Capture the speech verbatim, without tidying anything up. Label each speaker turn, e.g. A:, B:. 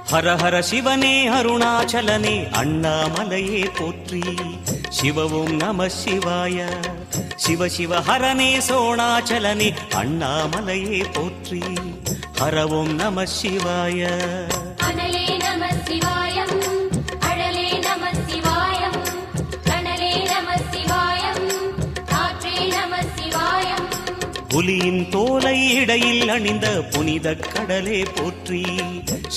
A: ஹர ஹர சிவனே அருணாச்சலனே அண்ணாமலையே போற்றி. சிவவும் நம சிவாய. சிவ சிவ ஹரனே சோணாச்சலனே அண்ணாமலையே போற்றி. ஹரவும் நம சிவாய.
B: அனலே நம சிவாயம், அழலே நம சிவாயம், கனலே நம சிவாயம், காற்றே நம சிவாயம்.
A: புலியின் தோலை இடையில் அணிந்த புனித கடலே போற்றி.